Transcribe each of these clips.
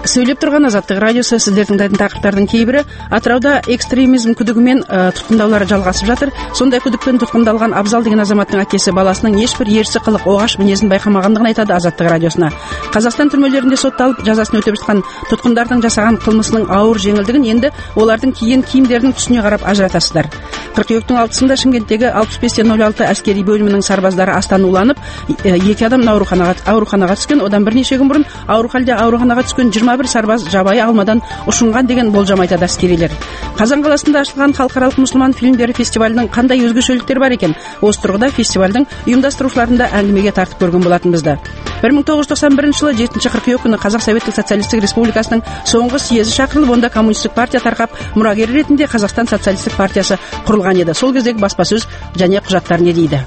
Сөйлеп тұрған Азаттық радиосы, сіздер тыңдайтын тақырыптардың кейбірі Атырауда экстремизм күдігімен тұтқындаулар жалғасып жатыр. Сондай күдікпен тұтқындалған Абзал деген азаматтың әкесі баласының ешбір ерсі қылық оғаш мінезін байқамағандығын айтады Азаттық радиосына. Қазақстан түрмелерінде сотталып жазасын өтеп жатқан тұтқындардың жасаған қылмысының ауыр жеңілдігін енді олардың киген киімдерінің түсіне қарап ажыратасыздар. Қыркүйектің 6-сында Шымкенттегі 65-06 әскери бөлімінің сарбаздары астан уланып, 2 адам ауруханаға түскен, одан бірнеше күн бұрын ауыр халде ауруханаға түскен 21 сарбаз жабайы алмадан ұшынған деген болжам айтады әскерилер. Қазан қаласында ашылған халықаралық мұсылман фильмдері фестивалінің қандай өзгешеліктері бар екен? Осы тұрғыда фестивальдің ұйымдастырушыларында әңгімеге тартып көрген болатынбызды. 1991 жылы 7 қыркүйек күні Қазақ Советтік Социалистік Республикасының соңғы съезі шақырылып, онда коммунистік партия тарқап, мұрагері ретінде Қазақстан Социалистік партиясы құрылған еді. Сол кездегі баспасөз және құжаттар не дейді?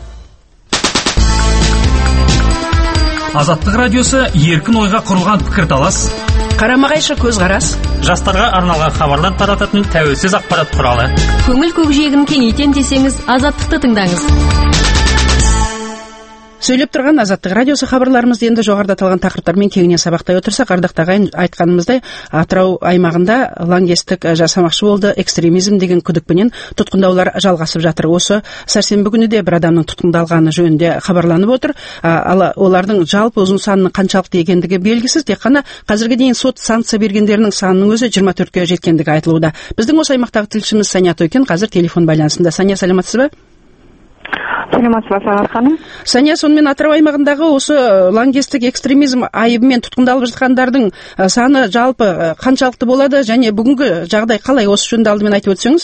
Азаттық радиосы еркін ойға құрылған пікірталас, қарама-қайшы көзқарас, жастарға арналған хабарлар тарататын тәуелсіз ақпарат құралы. Көңіл көкжиегін кеңейтем десеңіз, Азаттықты тыңдаңыз. Сөйлеп тұрған Азаттық радиосы хабарларымызды енді жоғарыда аталған тақырыптармен кеңінен сабақтай отырсақ, ардақтағы айтқанымыздай, Атырау аймағында лаңкестік жасамақшы болды, экстремизм деген күдікпенен тұтқындаулар жалғасып жатыр. Осы сәрсенбі күні де бір адамның тұтқындалғаны жөнінде хабарланып отыр. Ал олардың жалпы ұзын санының қаншалықты екендігі белгісіз, тек қана қазірге дейін сот санкция бергендерінің санының өзі 24-ке жеткендігі айтылуда. Біздің осы аймақтағы тілшіміз Сания Тойкен қазір телефон байланысында. Сания, саламатсыз ба? Сания, сонымен Атырау аймағындағы осы лаңкестік экстремизм айыбымен тұтқындалып жатқандардың саны жалпы қаншалықты болады және бүгінгі жағдай қалай, осы жөнінде алдымен айтып өтсеңіз?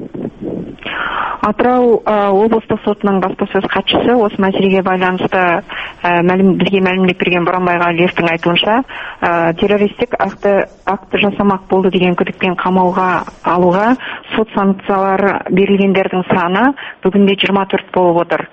Атырау облыстық сотының баспасөз хатшысы осы мәселеге байланысты бізге мәлімдеп берген Боранбай Ғалиевтің айтуынша, террористік акті жасамақ болды деген күдікпен қамауға алуға сот санкциялары берілгендердің саны бүгінде 24 болып отыр.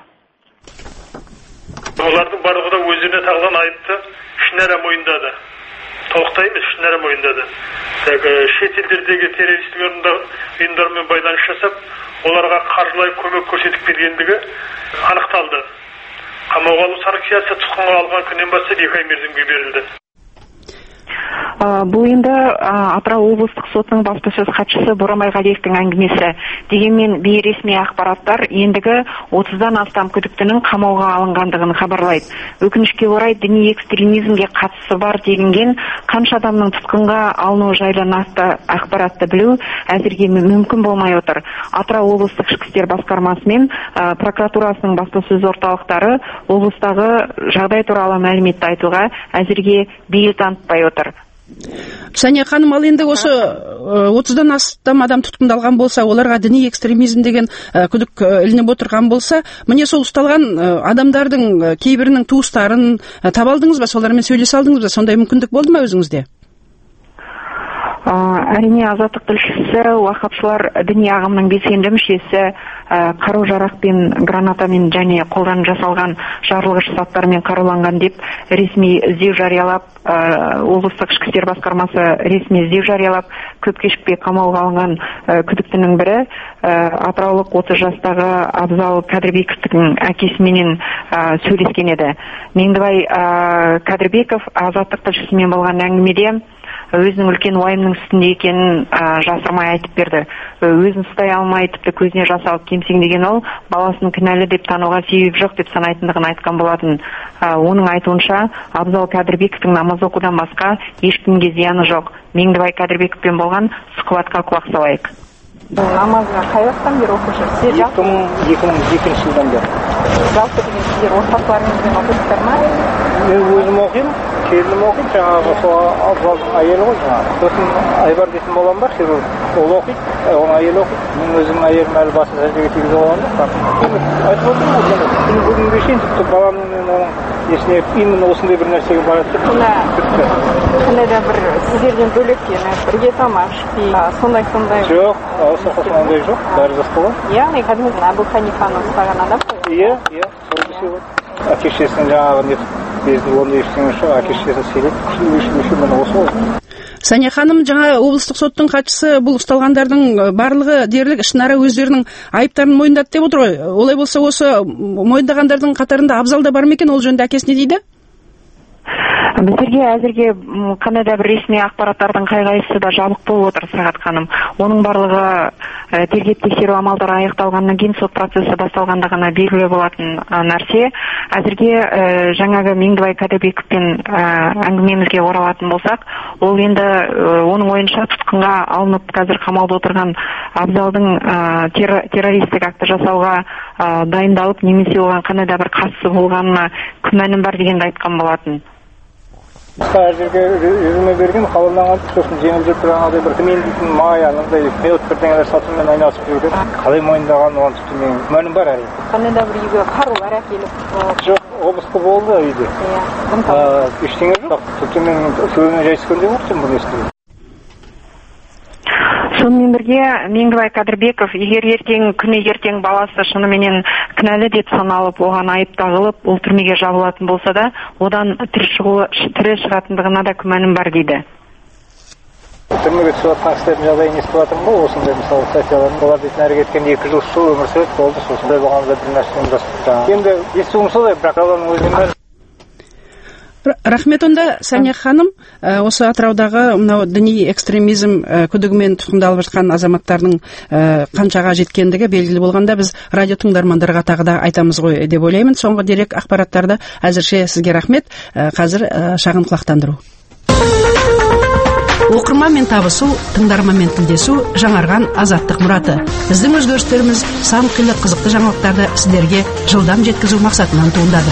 Олардың барлығы да өздеріне тағылған айыпты ішінара мойындады. Толықтай емес, ішінара мойындады. Шет елдердегі террористік ұйымдармен байланыс жасап, оларға қаржылай көмек көрсетіп келгендігі анықталды. Қамауға алу санкциясы тұтқынға алған күннен бастап 2 ай мерзімге берілді. Бұл енді Атырау облыстық сотының баспасөз хатшысы Боранбай Ғалиевтің әңгімесі. Дегенмен бейресми ақпараттар ендігі 30-дан астам күдіктінің қамауға алынғандығын хабарлайды. Өкінішке орай діни экстремизмге қатысы бар делінген қанша адамның тұтқынға алыну жайлы нақты ақпаратты білу әзірге мүмкін болмай отыр. Атырау облыстық ішкі істер басқармасы мен прокуратурасының баспасөз орталықтары облыстағы жағдай туралы мәліметті айтуға әзірге бейіл танытпай отыр. Сания ханым, ал енді осы 30-дан астам адам тұтқындалған болса, оларға діни экстремизм деген күдік ілініп отырған болса, міне сол ұсталған адамдардың кейбірінің туыстарын таба алдыңыз ба, солармен сөйлесе алдыңыз ба, сондай мүмкіндік болды ма өзіңізде? Әрине, Азаттық тілшісі, уақапшылар діни ағымның белсенді мүшесі, қару-жарақпен, гранатамен және қолдан жасалған жарылғыш заттармен қаруланған деп ресми іздеу жариялап, облыстық ішкі істер басқармасы ресми іздеу жариялап, көп кешікпей қамауға алынған күдіктінің бірі атыраулық 30 жастағы Абзал Кәдірбековтің әкесіменен сөйлескен еді. Меңдібай Кәдірбеков Азаттық тілшісімен болған әңгімеде өзінің үлкен уайымның үстінде екенін жасырмай айтып берді. Өзін ұстай алмай, тіпті көзіне жас алып кемсеңдеген ол, баласын кінәлі деп тануға себеп жоқ деп санайтындығын айтқан болатын. Оның айтуынша, Абзал Кәдірбековтің намаз оқудан басқа ешкімге зияны жоқ. Меңдібай Кәдірбековпен болған сұхбатқа құлақ салайық. Намазға қай уақыттан бері оқушысыз? 2002 жылдан бері. Жалпы деген сіздер отбасыларыңызбен оқисыздар ма? Мен өзім оқимын, келінім оқиды, жаңағы сол Абзалдың әйелі ғой жаңағы. Сосын Айбар дейтін балам бар, хирург. Ол оқиды, оның әйелі оқиды. Мен өзімнің әйелім әлі басын сәждеге тигізіп алғанда. Айтып отырмын ғой, бүгінге шейін тіпті баламның мен оның есіне именно осындай бір нәрсеге барады деп қандай да бір сіздерден бөлек бірге тамақ ішпей, сондай жоқ, ондай жоқ, бәрі жасқалған. Яғни кәдімгі Әбу Ханифаны ұстаған адам ғой? Иә, сол кісі ғой. Әке-шешесінің жаңағы нетіп бездің ондай ештеңе жоқ, әке-шешесін сөйлеп міне осы ғой. Сания ханым, жаңа облыстық соттың хатшысы бұл ұсталғандардың барлығы дерлік ішінара өздерінің айыптарын мойындады деп отыр ғой. Олай болса, осы мойындағандардың қатарында Абзал да бар ма екен, ол жөнінде әкесі не дейді? Біздерге әзірге қандай да бір ресми ақпараттардың қай-қайсысы да жабық болып отыр, Сағат ханым. Оның барлығы тергеп тексеру амалдары аяқталғаннан кейін сот процесі басталғанда ғана белгілі болатын нәрсе. Әзірге жаңағы Меңдібай Кәдірбековпен әңгімемізге оралатын болсақ, ол енді оның ойынша тұтқынға алынып қазір қамауда отырған Абзалдың террористік акті жасауға дайындалып, немесе оған қандай да бір қатысы болғанына күмәнім бар дегенді айтқан болатын. Әзірге резюме берген, қабылданған, сосын жеңілдеп тұрғандай бір төмен дейтін май, анандай мелот бірдеңелер сатумен айналысып жүрген. Қалай мойындаған, оған тіпті менің күмәнім бар әрине. Қандай да бір үйге қарулар әкеліп? Жоқ, обысқы болды үйде. Ештеңе жоқ. Тіпті мен сөйлеме жайсыққандай болдым бұл естіген. Сонымен бірге Меңдібай Кәдірбеков, егер күні ертең баласы шынымен кінәлі деп саналып, оған айып тағылып, ол түрмеге жабылатын болса да, одан тірі шығатындығына да күмәнім бар дейді. Түрмеге түсіп жатқан кісілердің жағдайын естіп жатырмын ғой, осындай мысалы статьяларын. Олар дейтін әрі кеткен 2 жыл сол өмір сүреді, болды, осындай болғанда бір нәрсе ұйымдастырды. Енді естуім солай, бірақ адамның өзінен бәрі. Рахмет онда, Сәния ханым. Осы Атыраудағы мынау діни экстремизм күдігімен тұтқындалып жатқан азаматтардың қаншаға жеткендігі белгілі болғанда, біз радио тыңдармандарға тағы да айтамыз ғой деп ойлаймын. Соңғы дерек ақпараттарды әзірше сізге рахмет. Қазір шағын құлақтандыру. Оқырманмен табысу, тыңдарманмен тілдесу жаңарған азаттық мұраты. Біздің өзгерістеріміз сан қилы қызықты жаңалықтарды сіздерге жылдам жеткізу мақсатынан туындады.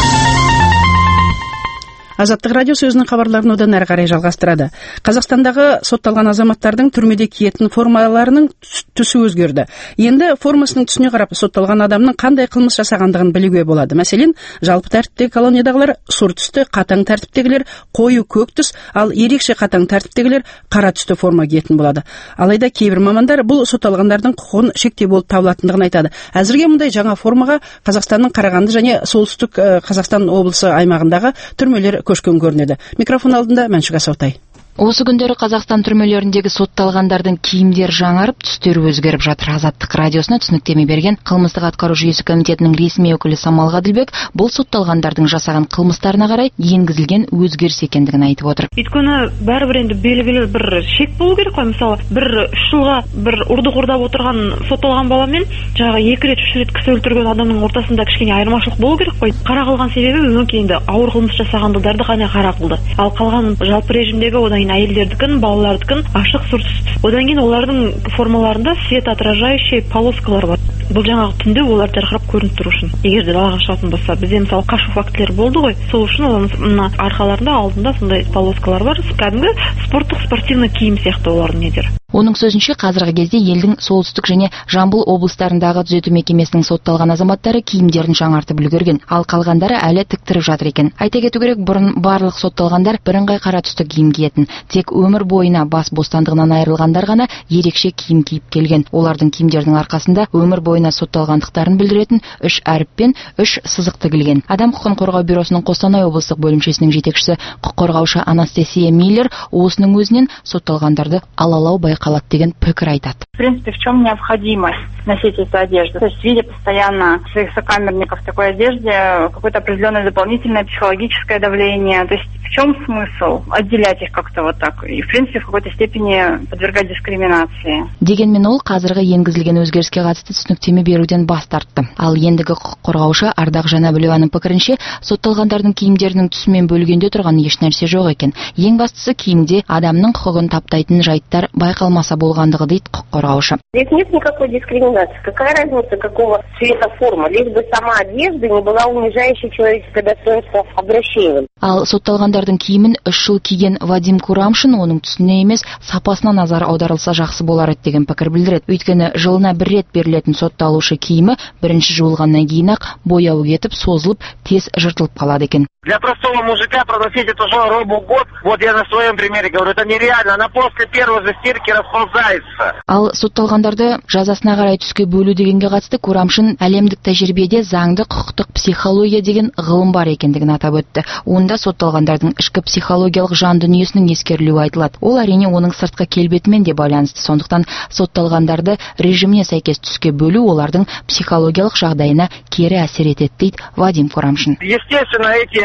Азаттық радио сөзінің хабарларын одан әрі қарай жалғастырады. Қазақстандағы сотталған азаматтардың түрмеде киетін формаларының түсі өзгерді. Енді формасының түсіне қарап сотталған адамның қандай қылмыс жасағандығын білуге болады. Мәселен, жалпы тәртіптегі колониядағылар сұр түсті, қатаң тәртіптегілер қою көк түс, ал ерекше қатаң тәртіптегілер қара түсті форма киетін болады. Алайда кейбір мамандар бұл сотталғандардың құқығын шектеу болып табылатындығын айтады. Әзірге мұндай жаңа формаға Қазақстанның Қарағанды және Солтүстік Қазақстан облысы аймағындағы түрмелер көшкен көрінеді. Микрофон алдында Мәншүк Асаутай. Осы күндері Қазақстан түрмелеріндегі сотталғандардың киімдері жаңарып, түстері өзгеріп жатыр. Азаттық радиосына түсініктеме берген қылмыстық атқару жүйесі комитетінің ресми өкілі Самал Ғаділбек бұл сотталғандардың жасаған қылмыстарына қарай енгізілген өзгеріс екендігін айтып отыр. Өйткені бәрібір енді белгілі бір шек болу керек қой. Мысалы, бір 3 жылға бір ұрды-құрдап отырған сотталған баламен жаңағы 2 рет 3 рет кісі өлтірген адамның ортасында кішкене айырмашылық болу керек қой. Қара қылған себебі мүмкін енді ауыр қылмыс жасағандарды ғана қара қылды. Ал қалған жалпы режимдегі одан әйелдердікін, балалардікін ашық сұр түсті. Одан кейін олардың формаларында светоотражающий полоскалар бар. Бұл жаңағы түнде олар жарқырап көрініп тұру үшін. Егер де далаға шығатын болса, бізде мысалы қашу фактілері болды ғой. Сол үшін мына арқаларында алдында сондай полоскалар бар. Кәдімгі спортивный киім сияқты олардың недер. Оның сөзінше, қазіргі кезде елдің солтүстік және Жамбыл облыстарындағы түзету мекемесінің сотталған азаматтары киімдерін жаңартып үлгерген, ал қалғандары әлі тіктіріп жатыр екен. Айта кету керек, бұрын барлық сотталғандар бірыңғай қара түсті киім киетін. Тек өмір бойына бас бостандығынан айырылғандар ғана ерекше киім киіп келген. Олардың киімдерінің арқасында өмір бойына сотталғандықтарын білдіретін 3 әріппен 3 сызық тігілген. Адам құқығын қорғау бюросының Қостанай облыстық бөлімшесінің жетекшісі құқық қорғаушы Анастасия Миллер осының өзінен сотталғандарды алалау байқалады деген пікір айтады. В принципе, в чем необходимость носить эту одежду? То есть, видя постоянно своих сокамерников в такой одежде, какое-то определенное дополнительное психологическое давление. То есть, в чем смысл отделять их как-то вот так? И, в принципе, в какой-то степени подвергать дискриминации. Дегенмен ол қазіргі енгізілген өзгеріске қатысты түсініктеме беруден бас тартты. Ал ендігі құқық қорғаушы Ардақ Жанәбілованың пікірінше, сотталғандардың киімдерінің түсімен бөлгенде тұрған еш нәрсе жоқ екен. Ең бастысы киімде адамның құқығын таптайтын жайттар байқалмаса болғандығы дейді құқық қорғаушы. Здесь нет никакой дискриминации. Какая разница, какого цвета форма? Лишь бы сама одежда не была унижающей человеческое достоинство обращением. Ал сотталғандардың киімін 3 жыл киген Вадим Курамшин оның түсіне емес, сапасына назар аударылса жақсы болар еді деген пікір білдіреді. Өйткені жылына 1 рет берілетін сотталушы киімі бірінші жуылғаннан кейін-ақ бояуы кетіп, созылып, тез жыртылып қалады екен. Для простого мужика проносить эту же робу год, вот я на своем примере говорю, это нереально, она после первой же стирки расползается. Ал сотталғандарды жазасына қарай түске бөлу дегенге қатысты Курамшин әлемдік тәжірибеде заңды құқықтық психология деген ғылым бар екендігін атап өтті. Онда сотталғандардың ішкі психологиялық жан дүниесінің ескерілуі айтылады. Ол әрине оның сыртқы келбетімен де байланысты. Сондықтан сотталғандарды режиміне сәйкес түске бөлу олардың психологиялық жағдайына кері әсер етеді дейді Вадим Курамшин. Естественно, эти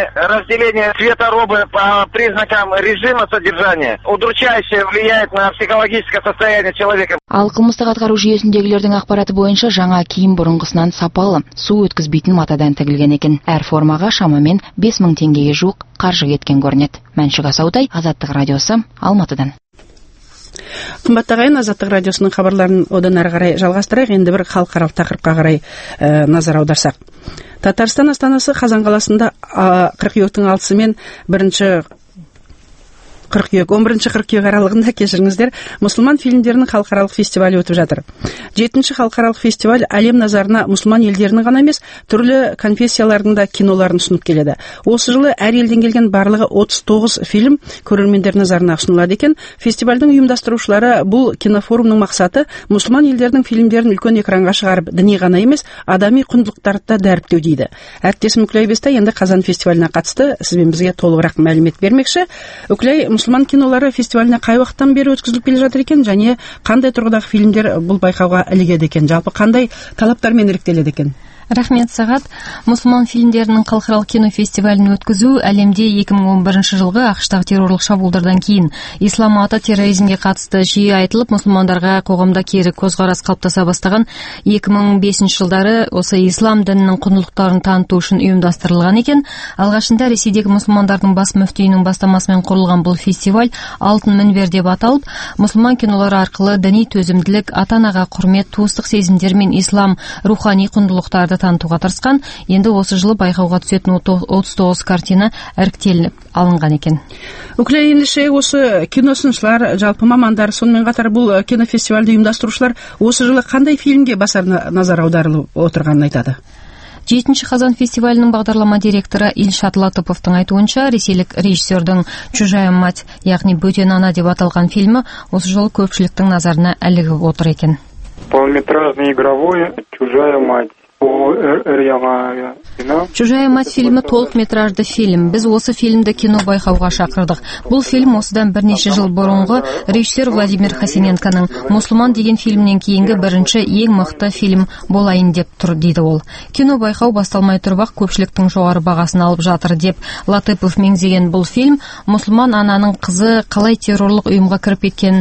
разделение цветоробы по признакам режима содержания удручающе влияет на психологическое состояние человека. Ал кылмыстык аткаруу жүйөсүндөгүлөрдүн акпараты боюнча жаңа кийим бурункусунан сапалы, суу өткүзбөйтүн матадан тигилген экен. Әр формага шамамен 5000 теңгеге жук каржы кеткен көрүнөт. Мәншүк Асаутай, Азаттык радиосу, Алматыдан. Кымбаттуу агайын, Азаттык радиосунун кабарларын одан ары карай жалгастырайык. Энди бир халкаралык такырыпка карай назар аударсак. Татарстан астанасы Казан каласында кыркүйөктүн 6-сы мен 11 кыркүйөк аралыгында, кешириңиздер, мусулман фильмдеринин халкаралык фестивалы өтүп жатыр. 7-ші халкаралык фестиваль әлем назарына мусулман элдеринин гана эмес, түрлүү конфессиялардын да кинолорун сунуп келеді. Осы жылы әр елден келген барлығы 39 фильм көрөрмендер назарына сунулат экен. Фестивалдын уюмдаштыруучулары бул кинофорумдун максаты мусулман элдердин фильмдерин үлкөн экранга чыгарып, дини гана эмес, адамий кундулуктарды да дариптөө дейді. Әріптесім Үклай Бестай енді Казан фестивалына катысты, сизбен бизге толугураак маалымат бермекчи. Үклай, мусулман кинолары фестивалына кай убакыттан бери өткүзүлүп келе жатыр экен, және кандай тургудагы фильмдер бул байкауга илигет экен, жалпы кандай талаптар менен ириктелет экен? Рахмет, Сагат. Мусулман фильмдеринин халкаралык кино фестивалын өткүзүү әлемде 2011 жылғы АКШтагы террорлук шабуылдардан кийин ислам аты терроризмге катысты жиі айтылып, мусулмандарга когомдо кээри көз карас калыптаса баштаган 2005 жылдары осы ислам дининин кундулуктарын таанытуу үчүн уюмдаштырылган экен. Алгашында Ресейдеги мусулмандардын бас мүфтүйүнүн бастамасы менен курулган бул фестиваль Алтын мünбер деп аталып, мусулман кинолору аркылы дини төзүмдүүлүк, ата-анага курмет, туустук сезимдер менен ислам руханий кундулуктарды танытууга тырышкан. Енді осы жылы байкауга түсетін 39 картина іріктеліп алынған екен. Үклей, ендеше осы киносунчулар, жалпы мамандар, сонымен катар бул кинофестивалды уюмдаштыруучулар осы жылы кандай фильмге басар назар аударылып отурганын айтады? 7-ші Казан фестивалінің бағдарлама директоры Ильшат Латыповтың айтуынша, ресейлік режиссердің «Чужая мать», яғни «Бөтен ана» деп аталған фильмі осы жылы көпшіліктің назарына ілігіп отыр екен. Полнометражный игровой «Чужая мать». «Чужая мать» фильмі толық метражды фильм. Біз осы фильмді кино байқауға шақырдық. Бұл фильм осыдан бірнеше жыл бұрынғы режиссер Владимир Хасененконың «Мұсылман» деген фильмнен кейінгі бірінші ең мықты фильм болайын деп тұр, дейді ол. Кино байқау басталмай тұрып-ақ көпшіліктің жоғары бағасын алып жатыр деп Латыпов меңзеген бұл фильм мұсылман ананың қызы қалай террорлық ұйымға кіріп кеткен,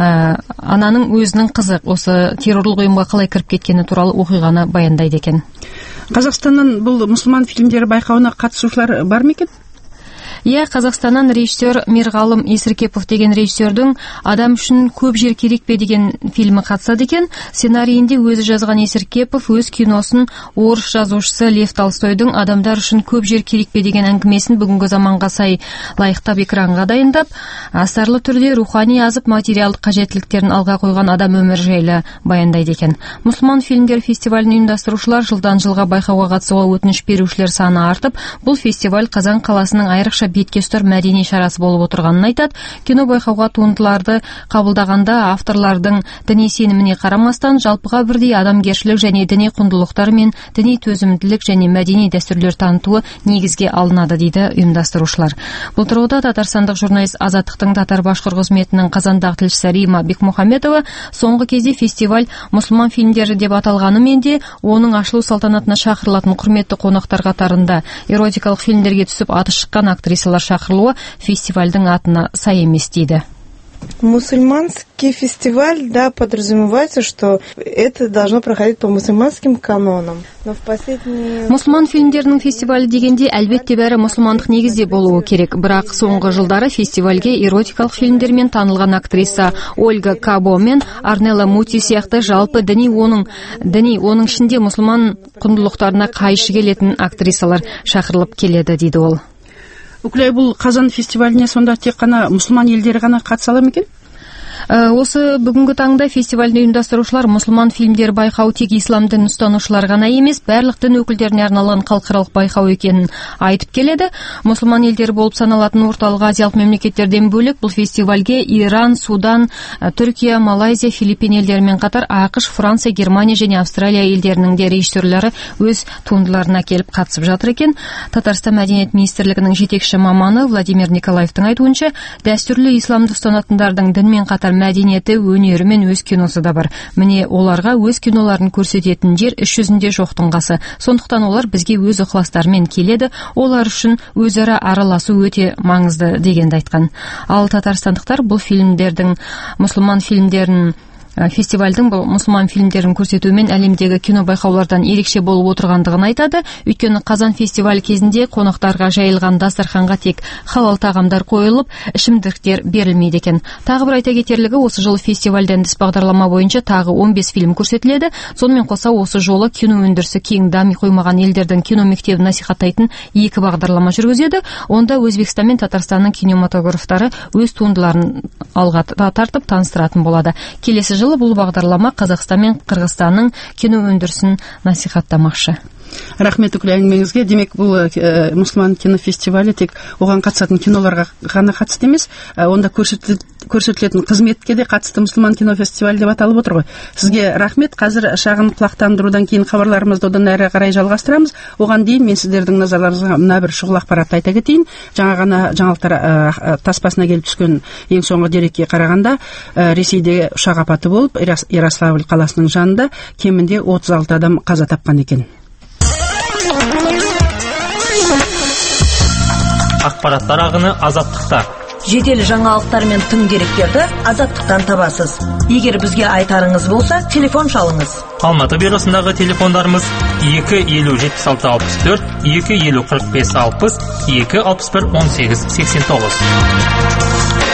ананың өзінің қызы осы террорлық ұйымға қалай кіріп кеткені туралы оқиғаны баяндайды екен. Қазақстаннан бұл мұсылман фильмдері байқауына қатысушылар бар ма екен? Иә, Қазақстаннан режиссер Мирғалым Есіркепов деген режиссердің «Адам үшін көп жер керек пе» деген фильмі қатысады екен. Сценарийінде өзі жазған Есіркепов өз киносын орыс жазушысы Лев Толстойдың «Адамдар үшін көп жер керек пе» деген әңгімесін бүгінгі заманға сай лайықтап экранға дайындап, астарлы түрде рухани азып материалдық қажеттіліктерін алға қойған адам өмірі жайлы баяндайды екен. Мұсылман фильмдер фестивалін ұйымдастырушылар жылдан жылға байқауға қатысуға өтініш берушілер саны артып, бұл фестиваль Қазан қаласының айрықша бетке ұстар мәдени шарасы болып отырғанын айтады. Кино байқауға туындыларды қабылдағанда авторлардың діни сеніміне қарамастан жалпыға бірдей адамгершілік және діни құндылықтар мен діни төзімділік және мәдени дәстүрлер танытуы негізге алынады, дейді ұйымдастырушылар. Бұл тұрғыда татарстандық журналист Азаттықтың татар-башқұр қызметінің Қазандағы тілшісі Рима Бекмухамедова соңғы кезде фестиваль мұсылман фильмдері деп аталғанымен де оның ашылу салтанатына шақырылатын құрметті қонақтар қатарында эротикалық фильмдерге түсіп аты шыққан актрисалар шақырылуы фестивальдің атына сай емес, дейді. Мусульманский фестиваль, да, подразумевается, что это должно проходить по мусульманским канонам. Но в последние... Мұсылман фильмдерінің фестивалі дегенде әлбетте бәрі мұсылмандық негізде болуы керек. Бірақ соңғы жылдары фестивальге эротикалық фильмдермен танылған актриса Ольга Кабо мен Арнелла Мути сияқты жалпы діни оның ішінде мұсылман құндылықтарына қайшы келетін актрисалар шақырылып келеді, дейді ол. Үклей, бұл Қазан фестиваліне сонда тек қана мұсылман елдері ғана қатыса ала ма екен? Осы бүгінгі таңда фестивальді ұйымдастырушылар мұсылман фильмдер байқау тек ислам дін ұстанушылар ғана емес, барлық дін өкілдеріне арналған халықаралық байқау екенін айтып келеді. Мұсылман елдері болып саналатын орталық азиялық мемлекеттерден бөлек бұл фестивальге Иран, Судан, Түркия, Малайзия, Филиппин елдерімен қатар ақш, Франция, Германия және Австралия елдерінің де режиссерлері өз туындыларына келіп қатысып жатыр екен. Татарстан мәдениет министрлігінің жетекші маманы Владимир Николаевтың айтуынша, дәстүрлі исламды ұстанатындардың дінмен қатар мәдениеті, өнері мен өз киносы да бар. Міне оларға өз киноларын көрсететін жер іс жүзінде жоқтың қасы. Сондықтан олар бізге өз ықыластарымен келеді, олар үшін өзара араласу өте маңызды дегенді айтқан. Ал татарстандықтар бұл фильмдердің, мұсылман фильмдерін фестивальдің бұл мұсылман фильмдерін көрсетумен әлемдегі кино байқаулардан ерекше болып отырғандығын айтады. Өйткені Қазан фестиваль кезінде қонақтарға жайылған дастарханға тек халал тағамдар қойылып, ішімдіктер берілмейді екен. Тағы бір айта кетерлігі, осы жылы фестивальден тыс бағдарлама бойынша тағы 15 фильм көрсетіледі. Сонымен қоса осы жолы кино өндірісі кең дами қоймаған елдердің кино мектебін насихаттайтын 2 бағдарлама жүргізеді. Онда Өзбекстан мен Татарстанның кинематографтары өз туындыларын алға тартып таныстыратын болады. Келесі жылы бұл бағдарлама Қазақстан мен Қырғызстанның кино өндірісін насихаттамақшы. Рахмет үкілі әңгімеңізге. Демек, бұл мұсылман кинофестивалі тек оған қатысатын киноларға ғана қатысты емес, онда көрсетілетін қызметке де қатысты мұсылман кинофестивалі деп аталып отыр ғой. Сізге рахмет. Қазір шағын құлақтандырудан кейін хабарларымызды одан әрі қарай жалғастырамыз. Оған дейін мен сіздердің назарларыңызға мына бір шұғыл ақпаратты айта кетейін. Жаңа ғана жаңалықтар таспасына келіп түскен ең соңғы дерекке қарағанда, Ресейде ұшақ апаты болып, Ярославль қаласының жанында кемінде 36 адам қаза тапқан екен. Ақпараттар ағыны азаттықта. Жедел жаңалықтар мен тың деректерді азаттықтан табасыз. Егер бізге айтарыңыз болса, телефон шалыңыз. Алматы бюросындағы телефондарымыз 250-76-64, 250-45-60, 261-18-89.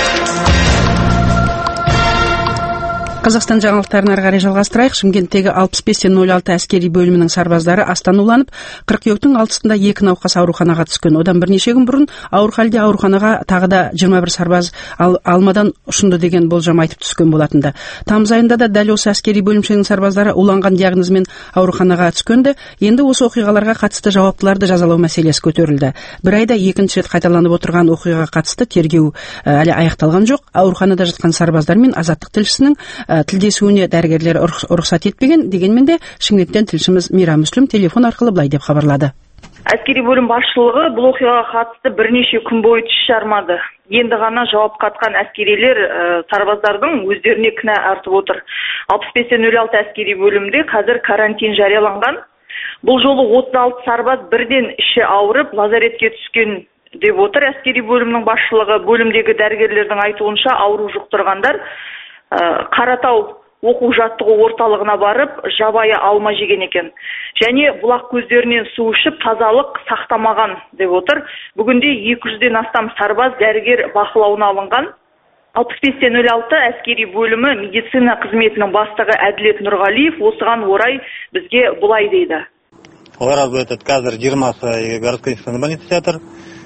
Қазақстан жаңалықтарын ары қарай жалғастырайық. Шымкенттегі 65-06 әскери бөлімінің сарбаздары астануланып, қыркүйектің 6-сында 2 науқас ауруханаға түскен. Одан бірнеше күн бұрын ауыр халде ауруханаға тағы да 21 сарбаз алмадан ұшынды деген болжам айтып түскен болатынды. Тамыз айында да дәл осы әскери бөлімшенің сарбаздары уланған диагнозмен ауруханаға түскенді. Енді осы оқиғаларға қатысты жауаптыларды жазалау мәселесі көтерілді. Бір айда екінші рет қайталанып отырған оқиғаға қатысты тергеу әлі аяқталған жоқ. Ауруханада жатқан сарбаздар мен Азаттық тілшісінің тілдесуіне дәрігерлер рұқсат етпеген. Дегенмен де Шымкенттен тілшіміз Мира Мүслім телефон арқылы былай деп хабарлады. Әскери бөлім басшылығы бұл оқиғаға қатысты бірнеше күн бойы тіс жармады. Енді ғана жауап қатқан әскерилер сарбаздардың өздеріне кінә артып отыр. 65-06 әскери бөлімде қазір карантин жарияланған. Бұл жолы 36 сарбаз бірден іші ауырып, лазаретке түскен деп отыр әскери бөлімнің басшылығы. Бөлімдегі дәрігерлердің айтуынша ауру жұқтырғандар Қаратау оқу жаттығу орталығына барып, жабайы алма жеген екен. Және бұлақ көздерінен су ішіп, тазалық сақтамаған деп отыр. Бүгінде 200-ден астам сарбаз дәрігер бақылауына алынған. 65-06 әскери бөлімі медицина қызметінің бастығы Әділет Нұрғалиев осыған орай бізге бұлай дейді. Олар қазір 20 городской инфекционный больница жатыр,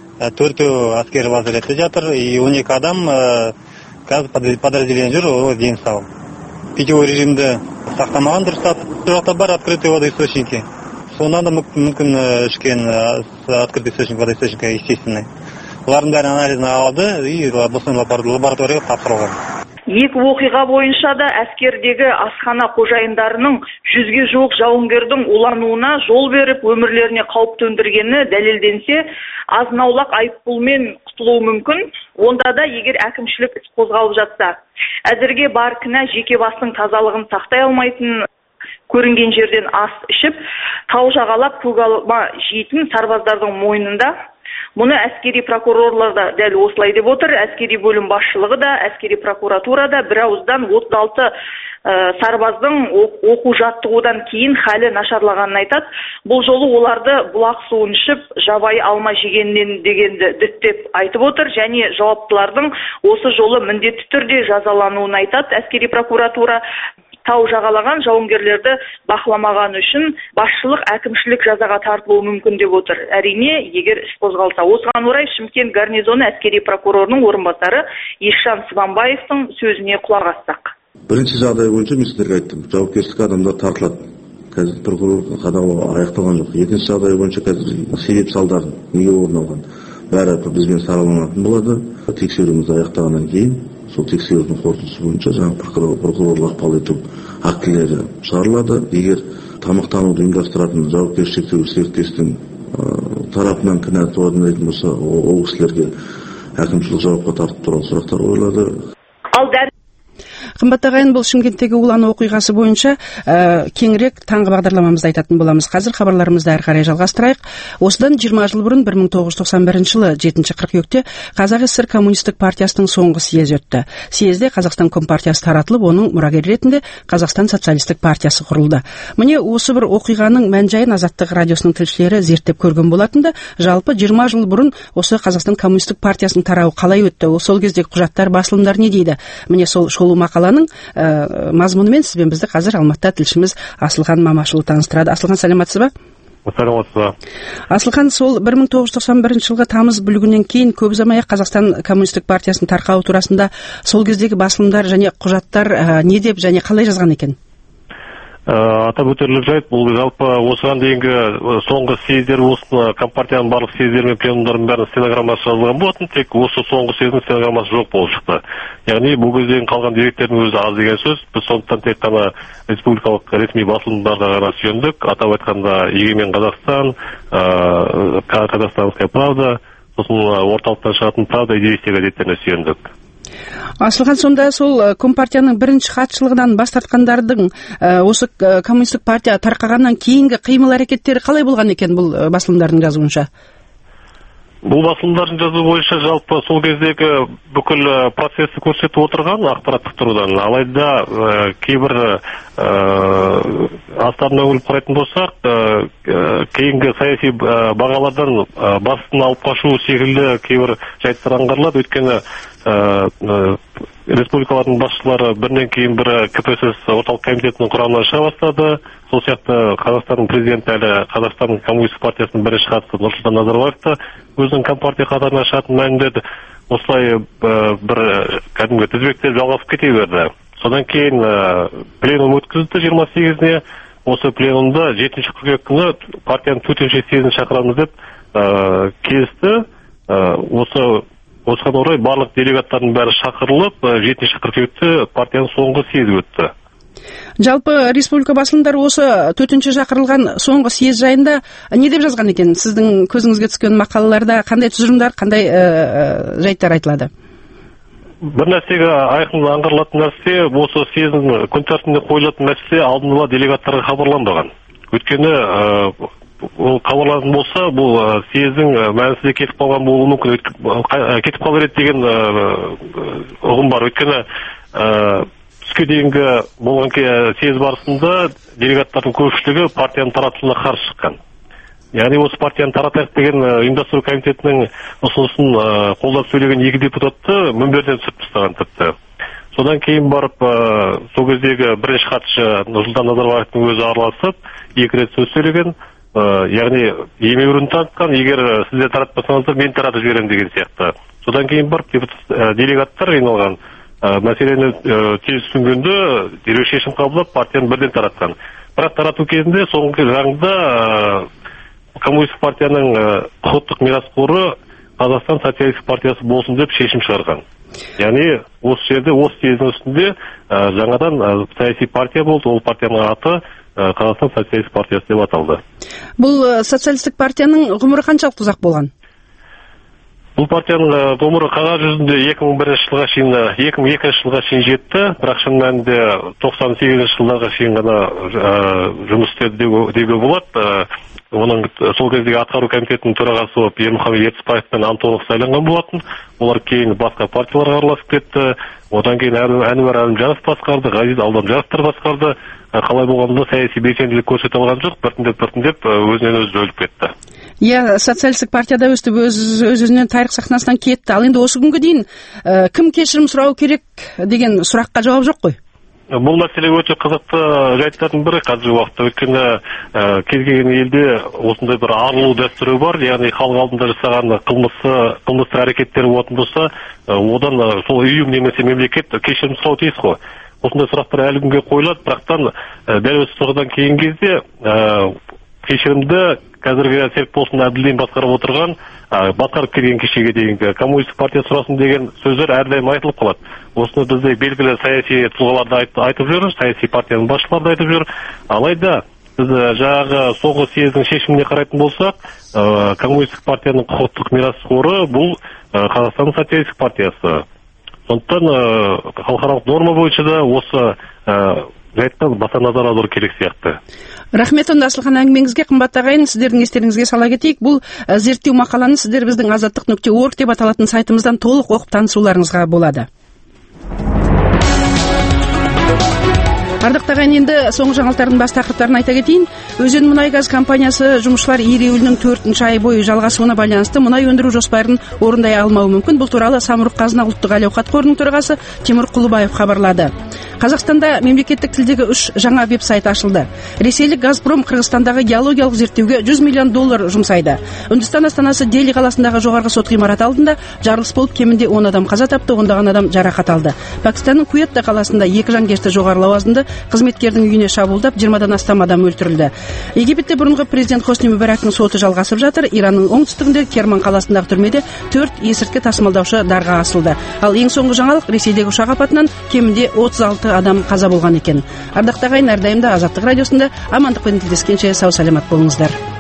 4 әскери лазаретте жатыр, и 12 адам қазір подразделение жүр, ден сау. Питьевой режимді сақтамаған дұрыстап. Жоқта бар открытые водоисточники. Сонан да мүмкін ішкен открытый источник водоисточника естественный. Олардың бәрін анализін алды и лабораторияға тапсырылған. Екі оқиға бойынша да әскердегі асхана қожайындарының 100-ге жуық жауынгердің улануына жол беріп, өмірлеріне қауіп төндіргені дәлелденсе, азын-аулақ айыппұлмен құтылуы мүмкін. Онда да егер әкімшілік іс қозғалып жатса. Әзірге бар кінә жеке бастың тазалығын сақтай алмайтын, көрінген жерден ас ішіп, тау жағалап көк алма жейтін сарбаздардың мойнында. Мұны әскери прокурорлар да дәл осылай деп отыр. Әскери бөлім басшылығы да, әскери прокуратура да бір ауыздан 36 сарбаздың оқу жаттығудан кейін халі нашарлағанын айтады. Бұл жолы оларды бұлақ суын ішіп, жабайы алма жегеннен дегенді діттеп айтып отыр, және жауаптылардың осы жолы міндетті түрде жазалануын айтады. Әскери прокуратура тау жағалаған жауынгерлерді бақыламаған үшін басшылық әкімшілік жазаға тартылуы мүмкін деп отыр. Әрине, егер іс қозғалса. Осыған орай Шымкент гарнизоны әскери прокурорының орынбасары Ешжан Сыбанбаевтың сөзіне құлақ ассақ. Бірінші жағдай бойынша мен сіздерге айттым, жауапкершілікке адамдар тартылады. Қазір прокурор қадағалау аяқталған жоқ. Екінші жағдай бойынша қазір себеп салдарын неге орын алған бәрі бізбен сараланатын болады. Тексеруімізді аяқтағаннан кейін сол тексерудің қорытындысы бойынша жаңа прокурорлар ықпал ету актілері шығарылады. Егер тамақтануды ұйымдастыратын жауапкершілігі шектеулі серіктестің тарапынан кінә туындайтын болса, ол кісілерге әкімшілік жауапқа тартып туралы сұрақтар қойылады. Қымбат ағайын, бұл Шымкенттегі улану оқиғасы бойынша кеңірек таңғы бағдарламамызды айтатын боламыз. Қазір хабарларымызды әрі қарай жалғастырайық. Осыдан 20 жыл бұрын 1991 жылы 7 қыркүйекте Қазақ ССР коммунистік партиясының соңғы съезі өтті. Съезде Қазақстан Компартиясы таратылып, оның мұрагері ретінде Қазақстан социалистік партиясы құрылды. Міне осы бір оқиғаның мән-жайын Азаттық радиосының тілшілері зерттеп көрген болатынды. Жалпы 20 жыл бұрын осы Қазақстан коммунистік партиясының тарауы қалай өтті? Сол кездегі құжаттар, басылымдар не дейді? Міне сол шолу мақаланың мазмұнымен сізбен бізді қазір Алматыда тілшіміз Асылхан Мамашұлы таныстырады. Асылхан, саламатсыз ба? Саламатсыз. Асылхан, сол 1991 жылғы тамыз бүлігінен кейін көп ұзамай Қазақстан коммунистік партиясының тарқауы турасында сол кездегі басылымдар және құжаттар не деп және қалай жазған екен? Атап өтерлік жайт, бұл жалпы осыған дейінгі соңғы съездер болсын, компартияның барлық съездері мен пленумдардың бәрінің стенограммасы жазылған болатын, тек осы соңғы съездің стенограммасы жоқ болып шықты. Яғни бұл кездегі қалған деректердің өзі аз деген сөз. Біз сондықтан тек қана республикалық ресми басылымдарда ғана сүйендік. Атап айтқанда Егемен Қазақстан, Казахстанская правда, сосын орталықтан шығатын Правда и Известия газеттеріне сүйендік. Асылхан, сонда сол Компартияның бірінші хатшылығынан бас тартқандардың осы коммунистік партия тарқағаннан кейінгі қимыл әрекеттері қалай болған екен бұл басылымдардың жазуынша? Бұл басылымдардың жазу бойынша жалпы сол кездегі бүкіл процесті көрсетіп отырған ақпараттық тұрғыдан. Алайда кейбір астарына үңіліп қарайтын болсақ, кейінгі саяси бағалардан басын алып қашу секілді кейбір жайттар аңғарылады. Өйткені республикалардың басшылары бірінен кейін бірі КПСС орталық комитетінің құрамынан шыға бастады. Сол сияқты Қазақстанның президенті әлі Қазақстанның коммунистік партиясының бірінші хатшысы Нұрсұлтан Назарбаевты өзінің компартия қатарына шығатынын мәлімдеді. Осылай бір кәдімгі тізбектер жалғасып кете берді. Содан кейін пленум өткізді 28-іне. Осы пленумда 7 қыркүйек күні партияның төтенше съезін шақырамыз деп келісті. Осыған орай барлық делегаттардың бәрі шақырылып, 7 қыркүйекте партияның соңғы съезі өтті. Жалпы республика басылымдары осы төтенше шақырылған соңғы съез жайында не деп жазған екен? Сіздің көзіңізге түскен мақалаларда қандай тұжырымдар, қандай жайттар айтылады? Бір нәрсеге айқын аңғарылатын нәрсе, осы съездің күн тәртібіне қойылатын мәселе алдын ала делегаттарға хабарланбаған. Өйткені ол хабарланатын болса, бұл съездің мәнісінде кетіп қалған болуы мүмкін, кетіп қалар еді деген ұғым бар. Өйткені түске дейінгі болған съез барысында делегаттардың көпшілігі партияның таратылуына қарсы шыққан. Яғни осы партияны таратайық деген ұйымдастыру комитетінің ұсынысын қолдап сөйлеген 2 депутатты мінберден түсіп тастаған тіпті. Содан кейін барып сол кездегі бірінші хатшы Нұрсұлтан Назарбаевтың өзі араласып 2 рет сөз сөйлеген. Яғни емеурін танытқан, егер сіздер таратпасаңыздар мен таратып жіберемін деген сияқты. Содан кейін барып делегаттар жиналған мәселені тез түсінгенде дереу шешім қабылдап партияны бірден таратқан. Бірақ тарату кезінде соңғы заңда коммунистік партияның құқықтық мирас қоры Қазақстан социалистік партиясы болсын деп шешім шығарған. Яғни осы жерде, осы съездің үстінде жаңадан саяси партия болды, ол партияның аты Қазақстан социалистік партиясы деп аталды. Бұл социалистік партияның ғұмыры қаншалықты ұзақ болған? Бұл партияның ғұмыры қағаз жүзінде 2002 жылға шейін жетті, бірақ шын мәнінде 98 жылдарға шейін ғана жұмыс істеді деуге болады. Оның сол кездегі атқару комитетінің төрағасы болып Ермұхамед Ертісбаев пен Антонов сайланған болатын. Олар кейін басқа партияларға араласып кетті. Одан кейін Әнуар Әлімжанов басқарды, Ғазиз Алдамжановтар басқарды. Қалай болғанда саяси белсенділік көрсете алған жоқ, біртіндеп өзінен өзі өліп кетті. Иә, социалистік партияда өстіп өз-өзінен тарих сахнасынан кетті. Ал енді осы күнге дейін кім кешірім сұрау керек деген сұраққа жауап жоқ қой. Бұл мәселе өте қызықты жайттардың бірі қазіргі уақытта. Өйткені кез келген елде осындай бір арылу дәстүрі бар. Яғни халық алдында жасаған қылмысты әрекеттері болатын болса, одан сол ұйым немесе мемлекет кешірім сұрау тиіс қой. Осындай сұрақтар әлі күнге қойылады, бірақтан дәл осы тұрғыдан кейін кезде кешірімді қазіргі Серік Болсын Әбділдин басқарып отырған, басқарып келген кешеге дейінгі коммунистік партия сұрасын деген сөздер әрдайым айтылып қалады. Осыны бізде белгілі саяси тұлғалар да айтып жүр, саяси партияның басшылары да айтып жүр. Алайда біз жаңағы соңғы съездің шешіміне қарайтын болсақ, коммунистік партияның құқықтық мирас қоры бұл Қазақстан социалистік партиясы. Сондықтан халықаралық норма бойынша да осы жайттан баса назар аудару керек сияқты. Рахмет, онда Асылхан әңгімеңізге. Қымбатты ағайын, сіздердің естеріңізге сала кетейік. Бұл зерттеу мақаланы сіздер біздің азаттық.org деп аталатын сайтымыздан толық оқып танысуларыңызға болады. Ардақтаған енді соңғы жаңалықтардың бас тақырыптарын айта кетейін. Өзен мұнай-газ компаниясы жұмысшылар ереуілінің 4-ші ай бойы жалғасуына байланысты мұнай өндіру жоспарын орындай алмауы мүмкін. Бұл туралы Самұрық-қазына ұлттық әл-ауқат қорының төрағасы Тимур Құлыбаев хабарлады. Қазақстанда мемлекеттік тілдегі 3 жаңа веб-сайт ашылды. Ресейлік Газпром Қырғызстандағы геологиялық зерттеуге $100 миллион жұмсайды. Үндістан астанасы Дели қаласындағы жоғарғы сот ғимараты алдында жарылыс болып, кемінде 10 адам қаза тапты, ондаған адам жарақат алды. Пәкістанның Куетта қаласында 2 жанкешті жоғары лауазымды қызметкердің үйіне шабуылдап 20-дан астам адам өлтірілді. Египетте бұрынғы президент Хосни Мүбәрактың соты жалғасып жатыр. Иранның оңтүстігінде Керман қаласындағы түрмеде 4 есірткі тасымалдаушы дарға асылды. Ал ең соңғы жаңалық, Ресейдегі ұшақ апатынан кемінде 36 адам қаза болған екен. Ардақтаған әрдайымда Азаттық радиосында амандықпен тілдескенше сау саламат болыңыздар.